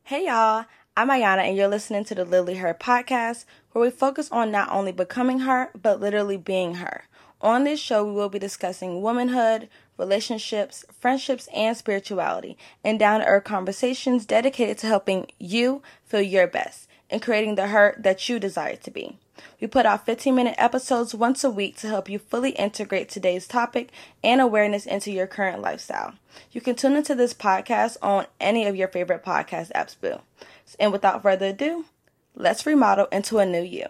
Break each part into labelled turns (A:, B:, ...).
A: Hey y'all, I'm Ayana and you're listening to the Literally Her podcast, where we focus on not only becoming her, but literally being her. On this show, we will be discussing womanhood, relationships, friendships, and spirituality, and down-to-earth conversations dedicated to helping you feel your best and creating the her that you desire to be. We put out 15-minute episodes once a week to help you fully integrate today's topic and awareness into your current lifestyle. You can tune into this podcast on any of your favorite podcast apps, boo. And without further ado, let's remodel into a new you.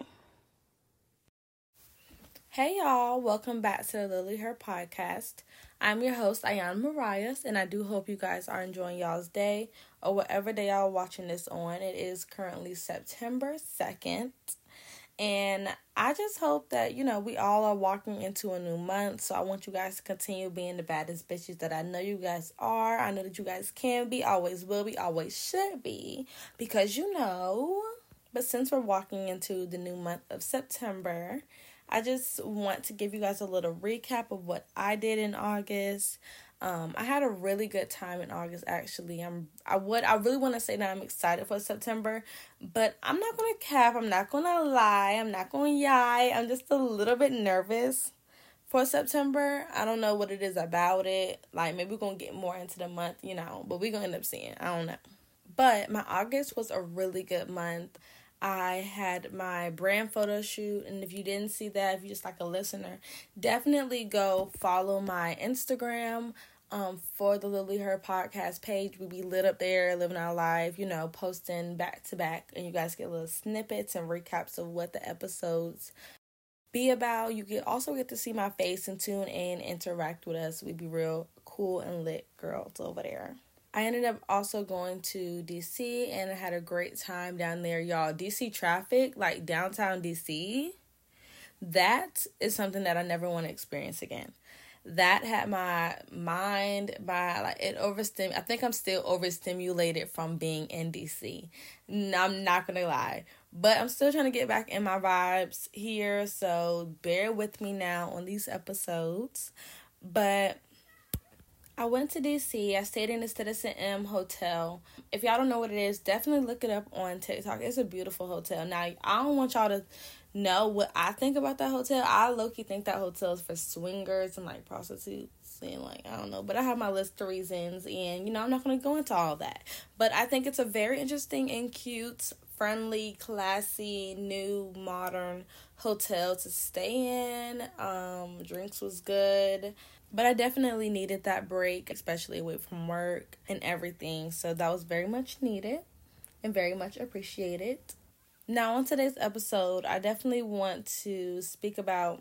A: Hey y'all, welcome back to the Literally Her podcast. I'm your host, Ayana Marias, and I do hope you guys are enjoying y'all's day or whatever day y'all are watching this on. It is currently September 2nd. And I just hope that, we all are walking into a new month. So I want you guys to continue being the baddest bitches that I know you guys are. I know that you guys can be, always will be, always should be. Because But since we're walking into the new month of September, I just want to give you guys a little recap of what I did in August. I had a really good time in August, actually. I really want to say that I'm excited for September, but I'm not going to cap, I'm not going to lie, I'm not going to yai. I'm just a little bit nervous for September. I don't know what it is about it. Like, maybe we're going to get more into the month, but we're going to end up seeing. I don't know. But my August was a really good month. I had my brand photo shoot, and if you didn't see that, if you're just like a listener, definitely go follow my Instagram for the Literally Her podcast page. We be lit up there, living our life, posting back to back, and you guys get little snippets and recaps of what the episodes be about. You also get to see my face and tune in, interact with us. We be real cool and lit girls over there. I ended up also going to DC, and I had a great time down there, y'all. DC traffic, like downtown DC, that is something that I never want to experience again. That had my mind I think I'm still overstimulated from being in DC. I'm not gonna lie, but I'm still trying to get back in my vibes here, so bear with me now on these episodes. But I went to DC. I stayed in the Citizen M Hotel. If y'all don't know what it is, definitely look it up on TikTok. It's a beautiful hotel. Now, I don't want y'all to know what I think about that hotel. I low-key think that hotel is for swingers and, prostitutes and, I don't know. But I have my list of reasons, and, I'm not going to go into all that. But I think it's a very interesting and cute, friendly, classy, new, modern hotel to stay in. Drinks was good. But I definitely needed that break, especially away from work and everything. So that was very much needed and very much appreciated. Now, on today's episode, I definitely want to speak about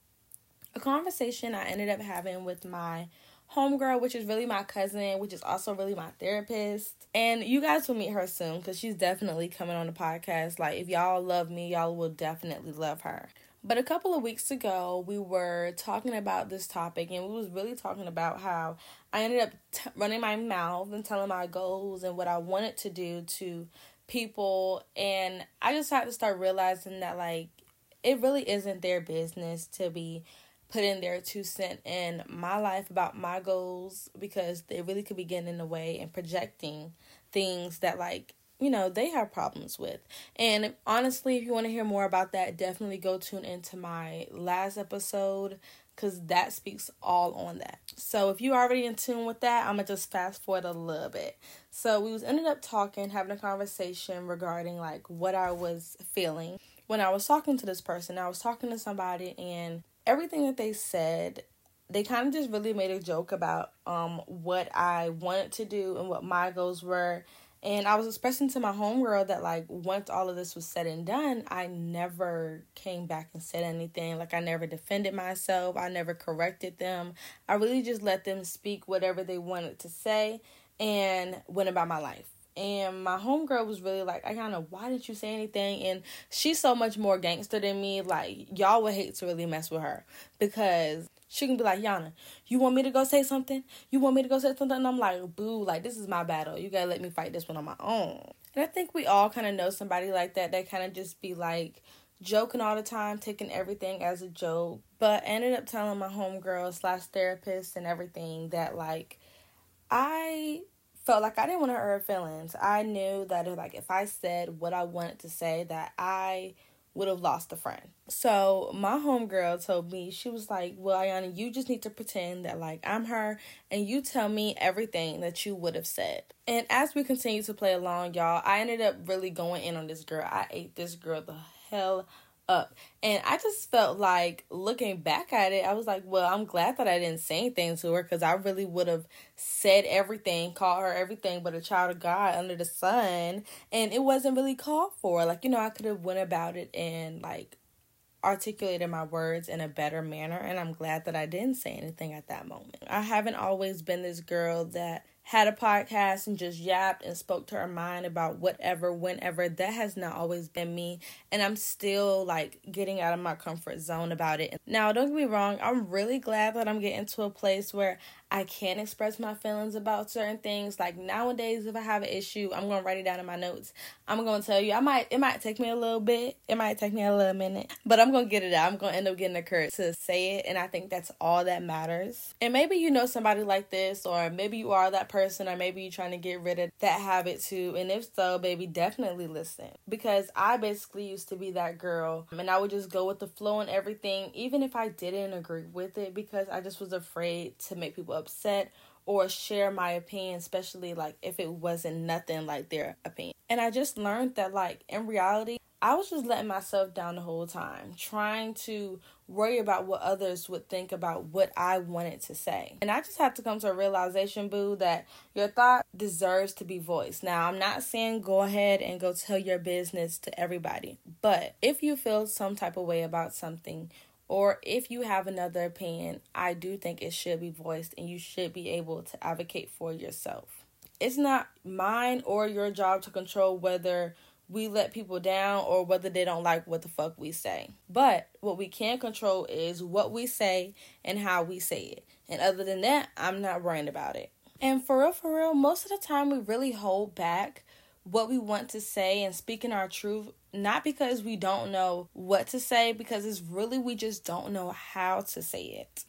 A: a conversation I ended up having with my homegirl, which is really my cousin, which is also really my therapist. And you guys will meet her soon because she's definitely coming on the podcast. If y'all love me, y'all will definitely love her. But a couple of weeks ago, we were talking about this topic, and we was really talking about how I ended up running my mouth and telling my goals and what I wanted to do to people, and I just had to start realizing that, it really isn't their business to be putting their 2 cents in my life about my goals, because they really could be getting in the way and projecting things that, they have problems with. And honestly, if you want to hear more about that, definitely go tune into my last episode, because that speaks all on that. So if you're already in tune with that, I'm going to just fast forward a little bit. So we ended up having a conversation regarding what I was feeling when I was talking to this person. I was talking to somebody, and everything that they said, they kind of just really made a joke about what I wanted to do and what my goals were. And I was expressing to my homegirl that, once all of this was said and done, I never came back and said anything. I never defended myself. I never corrected them. I really just let them speak whatever they wanted to say and went about my life. And my homegirl was really Ayana, why didn't you say anything? And she's so much more gangster than me. Y'all would hate to really mess with her, because she can be like, Yana, you want me to go say something? You want me to go say something? And I'm like, boo, this is my battle. You gotta let me fight this one on my own. And I think we all kind of know somebody like that kind of just be joking all the time, taking everything as a joke. But I ended up telling my homegirl / therapist and everything that I felt like I didn't want to hurt her feelings. I knew that if I said what I wanted to say, that I would have lost a friend. So my homegirl told me, she was like, well, Ayana, you just need to pretend that I'm her, and you tell me everything that you would have said. And as we continue to play along, y'all, I ended up really going in on this girl. I ate this girl the hell up. And I just felt like, looking back at it, I was like, well, I'm glad that I didn't say anything to her, because I really would have said everything, called her everything but a child of God under the sun, and it wasn't really called for. I could have went about it and articulated my words in a better manner, and I'm glad that I didn't say anything at that moment. I haven't always been this girl that had a podcast and just yapped and spoke to her mind about whatever, whenever. That has not always been me, and I'm still getting out of my comfort zone about it. Now, don't get me wrong, I'm really glad that I'm getting to a place where I can express my feelings about certain things. Nowadays, if I have an issue, I'm going to write it down in my notes. I'm going to tell you, it might take me a little bit. It might take me a little minute, but I'm going to get it out. I'm going to end up getting the courage to say it, and I think that's all that matters. And maybe you know somebody like this, or maybe you are that person, or maybe you're trying to get rid of that habit too. And if so, baby, definitely listen. Because I basically used to be that girl, and I would just go with the flow and everything, even if I didn't agree with it, because I just was afraid to make people upset or share my opinion, especially if it wasn't nothing like their opinion. And I just learned that in reality, I was just letting myself down the whole time, trying to worry about what others would think about what I wanted to say. And I just had to come to a realization, boo, that your thought deserves to be voiced. Now, I'm not saying go ahead and go tell your business to everybody, but if you feel some type of way about something, or if you have another opinion, I do think it should be voiced, and you should be able to advocate for yourself. It's not mine or your job to control whether we let people down or whether they don't like what the fuck we say. But what we can control is what we say and how we say it. And other than that, I'm not worrying about it. And for real, most of the time we really hold back what we want to say and speaking our truth, not because we don't know what to say, because it's really we just don't know how to say it.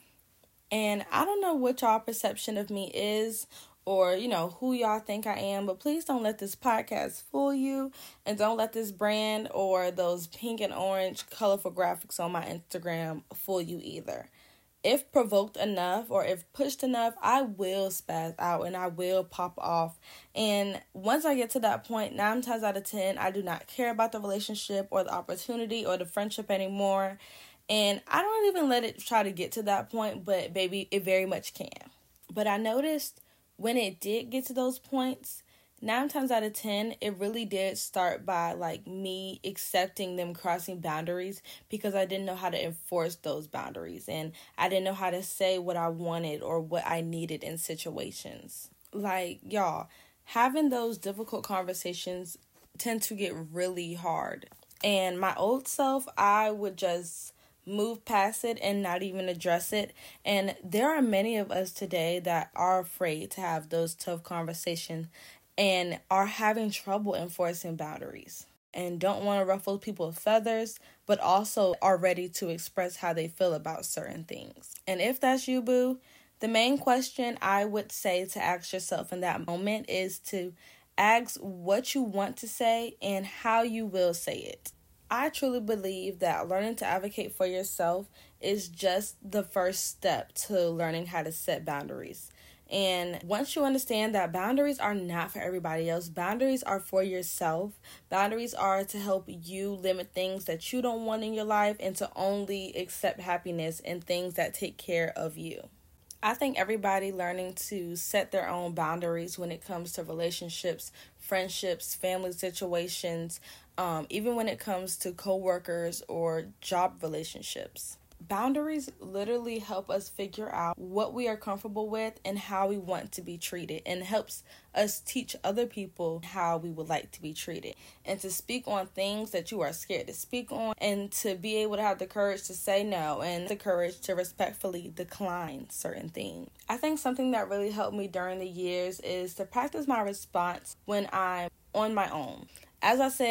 A: And I don't know what y'all perception of me is, or who y'all think I am, but please don't let this podcast fool you, and don't let this brand or those pink and orange colorful graphics on my Instagram fool you either. If provoked enough or if pushed enough, I will spaz out and I will pop off. And once I get to that point, 9 times out of 10, I do not care about the relationship or the opportunity or the friendship anymore. And I don't even let it try to get to that point, but baby, it very much can. But I noticed when it did get to those points, 9 times out of 10, it really did start by me accepting them crossing boundaries, because I didn't know how to enforce those boundaries, and I didn't know how to say what I wanted or what I needed in situations. Y'all, having those difficult conversations tend to get really hard. And my old self, I would just move past it and not even address it. And there are many of us today that are afraid to have those tough conversations and are having trouble enforcing boundaries and don't want to ruffle people's feathers, but also are ready to express how they feel about certain things. And if that's you, boo, the main question I would say to ask yourself in that moment is to ask what you want to say and how you will say it. I truly believe that learning to advocate for yourself is just the first step to learning how to set boundaries. And once you understand that boundaries are not for everybody else, boundaries are for yourself. Boundaries are to help you limit things that you don't want in your life and to only accept happiness and things that take care of you. I think everybody learning to set their own boundaries when it comes to relationships, friendships, family situations, even when it comes to coworkers or job relationships. Boundaries literally help us figure out what we are comfortable with and how we want to be treated, and helps us teach other people how we would like to be treated, and to speak on things that you are scared to speak on, and to be able to have the courage to say no and the courage to respectfully decline certain things. I think something that really helped me during the years is to practice my response when I'm on my own. As I said,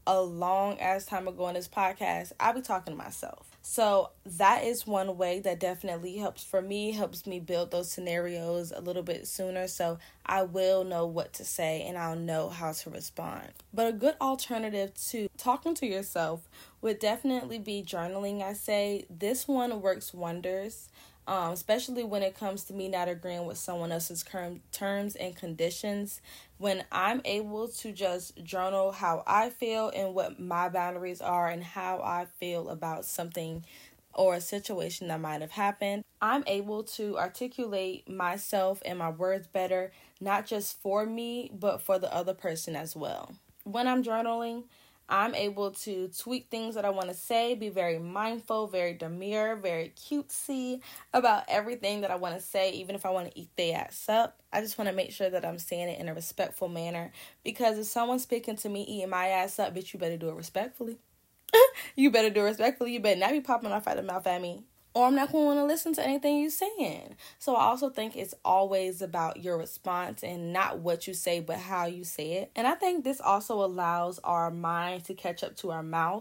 A: a long ass time ago in this podcast, I be talking to myself. So that is one way that definitely helps me build those scenarios a little bit sooner, so I will know what to say and I'll know how to respond. But a good alternative to talking to yourself would definitely be journaling. I say this one works wonders. Especially when it comes to me not agreeing with someone else's terms and conditions. When I'm able to just journal how I feel and what my boundaries are and how I feel about something or a situation that might have happened, I'm able to articulate myself and my words better, not just for me, but for the other person as well. When I'm journaling, I'm able to tweak things that I want to say, be very mindful, very demure, very cutesy about everything that I want to say, even if I want to eat their ass up. I just want to make sure that I'm saying it in a respectful manner, because if someone's speaking to me eating my ass up, bitch, you better do it respectfully. You better do it respectfully. You better not be popping off at the mouth at me, or I'm not going to want to listen to anything you're saying. So I also think it's always about your response and not what you say, but how you say it. And I think this also allows our mind to catch up to our mouth,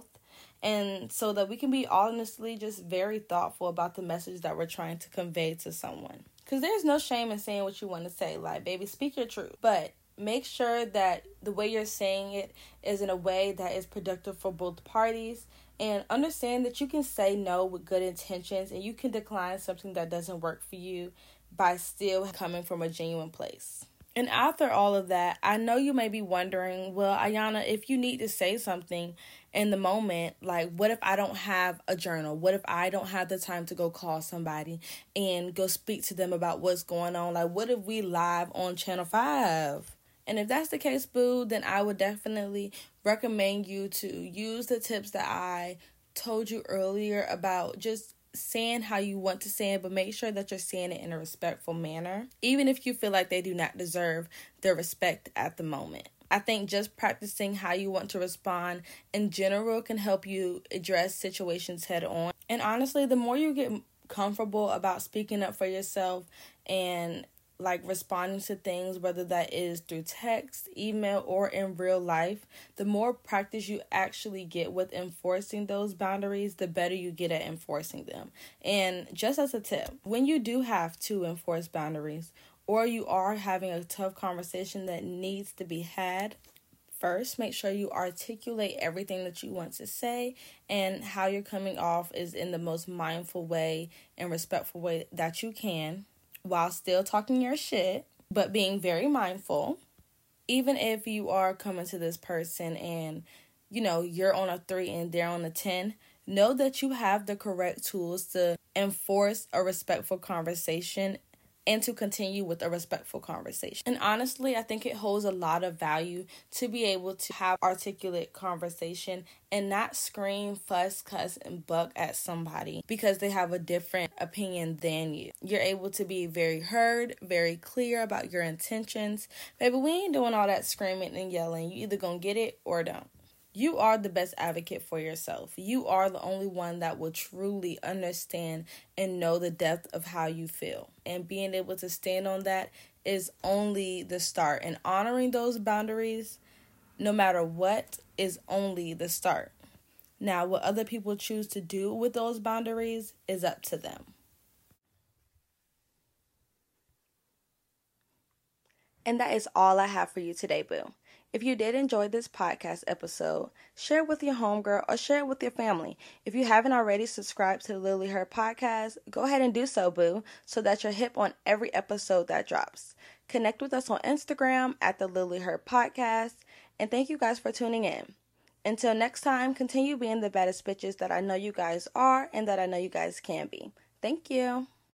A: and so that we can be honestly just very thoughtful about the message that we're trying to convey to someone. Because there's no shame in saying what you want to say. Like, baby, speak your truth. But make sure that the way you're saying it is in a way that is productive for both parties. And understand that you can say no with good intentions, and you can decline something that doesn't work for you by still coming from a genuine place. And after all of that, I know you may be wondering, well, Ayana, if you need to say something in the moment, like, what if I don't have a journal? What if I don't have the time to go call somebody and go speak to them about what's going on? Like, what if we live on Channel 5? And if that's the case, boo, then I would definitely recommend you to use the tips that I told you earlier about just saying how you want to say it, but make sure that you're saying it in a respectful manner, even if you feel like they do not deserve their respect at the moment. I think just practicing how you want to respond in general can help you address situations head on. And honestly, the more you get comfortable about speaking up for yourself and like responding to things, whether that is through text, email, or in real life, the more practice you actually get with enforcing those boundaries, the better you get at enforcing them. And just as a tip, when you do have to enforce boundaries, or you are having a tough conversation that needs to be had, first, make sure you articulate everything that you want to say, and how you're coming off is in the most mindful way and respectful way that you can, while still talking your shit, but being very mindful. Even if you are coming to this person and, you know, you're on a 3 and they're on a 10, know that you have the correct tools to enforce a respectful conversation and to continue with a respectful conversation. And honestly, I think it holds a lot of value to be able to have articulate conversation and not scream, fuss, cuss, and buck at somebody because they have a different opinion than you. You're able to be very heard, very clear about your intentions. Baby, we ain't doing all that screaming and yelling. You either gonna get it or don't. You are the best advocate for yourself. You are the only one that will truly understand and know the depth of how you feel. And being able to stand on that is only the start. And honoring those boundaries, no matter what, is only the start. Now, what other people choose to do with those boundaries is up to them. And that is all I have for you today, boo. If you did enjoy this podcast episode, share it with your homegirl or share it with your family. If you haven't already subscribed to the Lily Her podcast, go ahead and do so, boo, so that you're hip on every episode that drops. Connect with us on Instagram at the Lily Her podcast, and thank you guys for tuning in. Until next time, continue being the baddest bitches that I know you guys are and that I know you guys can be. Thank you.